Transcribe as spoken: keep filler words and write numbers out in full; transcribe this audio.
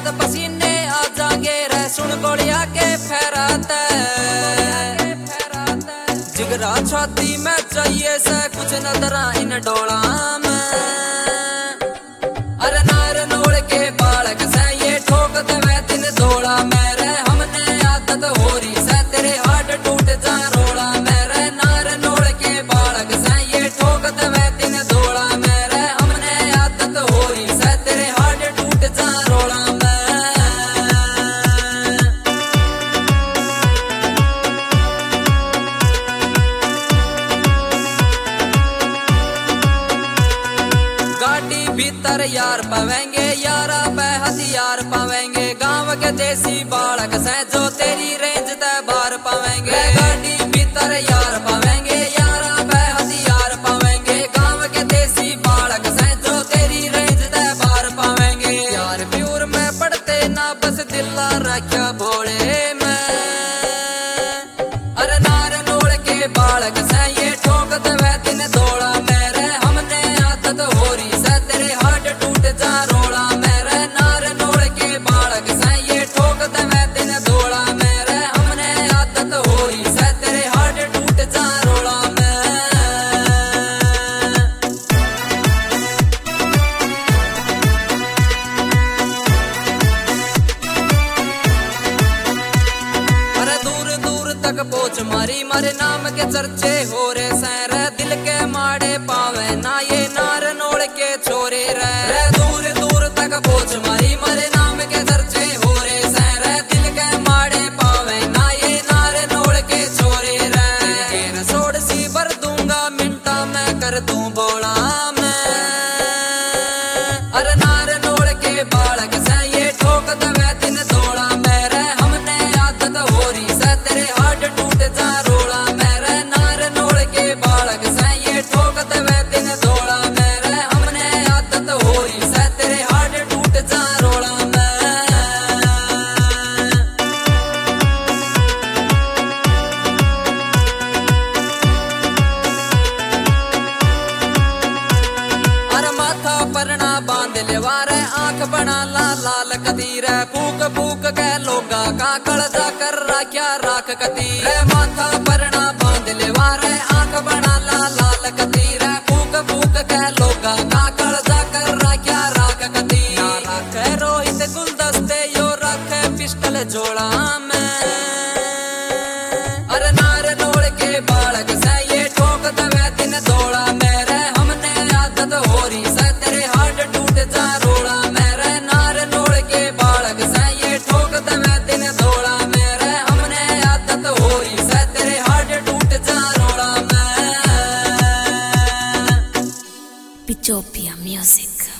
पसीने आ जाएंगे रे सुन गोलिया के फेराते जिगरा छाती में चाहिए से कुछ नजरा इन डोला में अरे नार नोड़ के बालक से ये ठोक दे दिन धोला मेरे हमने आदत हो रही से तेरे हाथ टूट जा रोला मेरे नार नोड़ के बालक से ये ठोक दे दिन धोला मेरे हमने आदत हो रही से तेरे हाथ टूट जा रोला में गाड़ी भीतर यार पावेंगे यारा पे हथियार पावेंगे गांव के देसी बालक से जो तेरी रेंज ते बार पावेंगे गाड़ी भीतर यार पावेंगे यारा पे हथियार पावेंगे गांव के देसी बालक से जो तेरी रेंज ते बार पावेंगे यार प्यूर में पड़ते ना बस दिला रखा भोले में अरे नार नोड़ के बालक से ये ठोक दे दिन धोला मेरे हमने आदत हो रही से तेरे हाथ टूट जा रोला मेरे नार नोड़ के बालक से ये ठोक दे दिन धोला मेरे हमने आदत हो रही से तेरे हाथ टूट जा रोला में अरे दूर दूर तक पहुंच मारी मारे नाम के चर्चे हो रे सैर दिल के माड़े पावे ना ये नार नोड़ के छोरे रे दूर दूर तक पहुंच मारी मारे नाम के चर्चे हो रे सैर दिल के माड़े पावे ना ये नार नोड़ के छोरे रे सोड़ सी भर दूंगा मिनटा मैं कर दूं बोला मैं अरे नार नोड़ के बालक से ये ठोक दे दिन धोला मेरे हमने आदत हो रही से तेरे हाथ टूट जा रोला मेरे नार नोड़ के बालक से ये ठोक दे दिन धोला मेरे हमने आदत हो रही से तेरे हाथ टूट जा रोला में अरे माथा परना बांध लेवारे आंख बना ला लाल कतीर फूक फूक के लोगा का कल जाकर राख्या राख कतीर माथा परना बांध लेवारे आंख बना ला लाल कतीर फूक फूक के लोगा का कल जाकर राख्या राख कतीर राख रोहित गुलदस्ते यो रख पिस्टल जोड़ा में अरे नार नोड़ के बालक से ये ठोक दे दिन धोला मेरे हमने आदत हो रही से तेरे हाथ टूट जा रोला मेरे नार नोड़ के बालक से ये ठोक दे दिन धोला मेरे हमने आदत हो रही से तेरे हाथ टूट जा रोला में Pitopia Music.